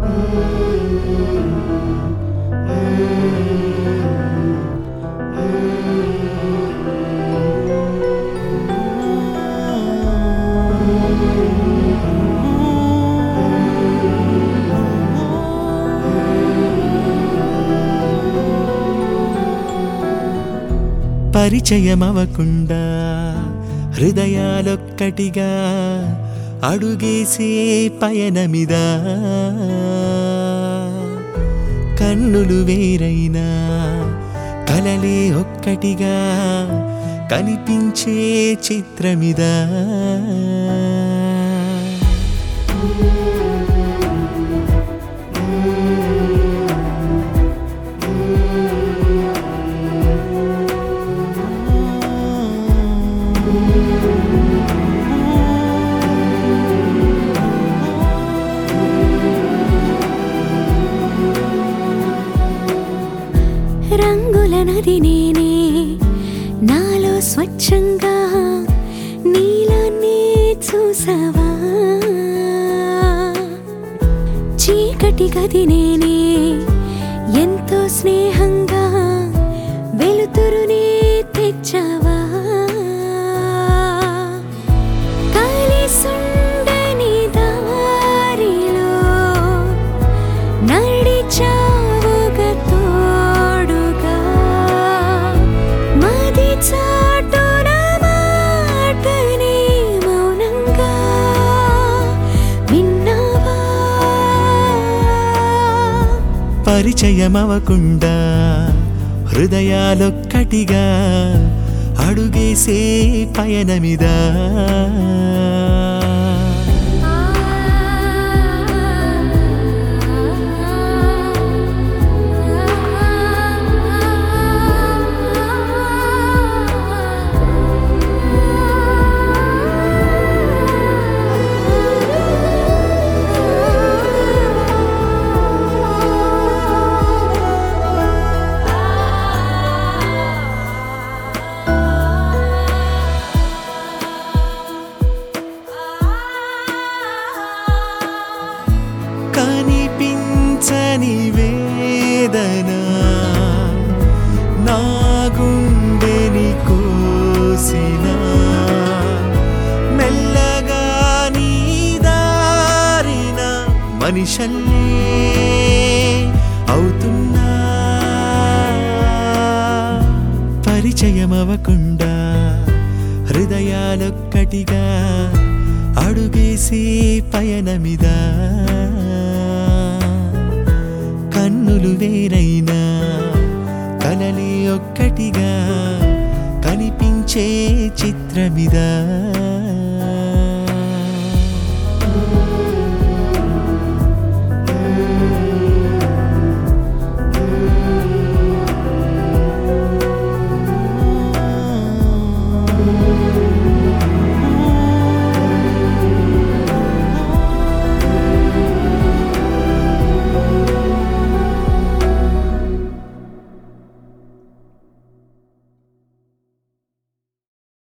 పరిచయమవకుండా హృదయాలొక్కటిగా అడుగేసే పయనమిదా, కన్నులు వేరైనా కలలే ఒక్కటిగా కనిపించే చిత్రమిదా. రంగుల నది నేనే, నాలో స్వచ్ఛంగా నీలాన్ని చూసావా? చీకటి గది నేనే, ఎంతో స్నేహంగా వెలుతురునే తెచ్చావా? కలిసుండని దారిలో నడిచావుగా తోడుగా, మది చాటున మాటనే మౌనంగా విన్నావా? పరిచయమవకుండా హృదయాలొక్కటిగా అడుగేసే పయనమిదా, కనిపించని వేదన నా గుండెని కోసిన, మెల్లగా నీ దారిన మనిషల్లే అవుతున్నా. పరిచయమవకుండా హృదయాలొక్కటిగా అడుగేసే పయనమిదా, కన్నులు వేరైనా కలలే ఒక్కటిగా కనిపించే చిత్రమిదా.